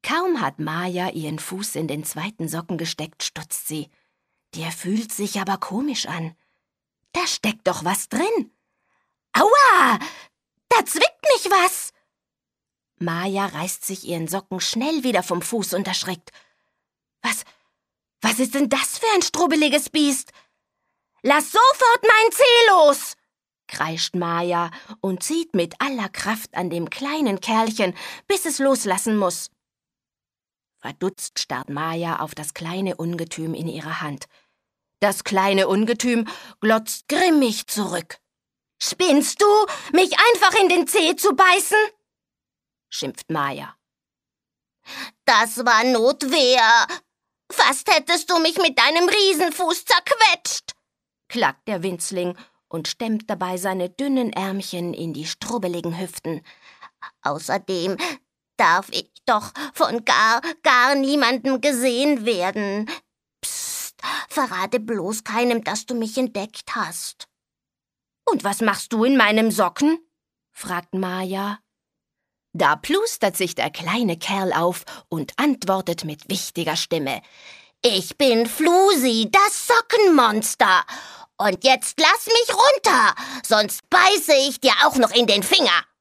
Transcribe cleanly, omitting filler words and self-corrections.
Kaum hat Maja ihren Fuß in den zweiten Socken gesteckt, stutzt sie. Der fühlt sich aber komisch an. Da steckt doch was drin. Aua, da zwickt mich was. Maja reißt sich ihren Socken schnell wieder vom Fuß und erschrickt. Was ist denn das für ein strubbeliges Biest? Lass sofort mein Zeh los, kreischt Maja und zieht mit aller Kraft an dem kleinen Kerlchen, bis es loslassen muss. Verdutzt starrt Maja auf das kleine Ungetüm in ihrer Hand. Das kleine Ungetüm glotzt grimmig zurück. »Spinnst du, mich einfach in den Zeh zu beißen?« schimpft Maja. »Das war Notwehr. Fast hättest du mich mit deinem Riesenfuß zerquetscht«, klagt der Winzling und stemmt dabei seine dünnen Ärmchen in die strubbeligen Hüften. »Außerdem darf ich doch von gar niemandem gesehen werden. Psst, verrate bloß keinem, dass du mich entdeckt hast.« »Und was machst du in meinem Socken?« fragt Maja. Da plustert sich der kleine Kerl auf und antwortet mit wichtiger Stimme. »Ich bin Flusi, das Sockenmonster. Und jetzt lass mich runter, sonst beiße ich dir auch noch in den Finger.«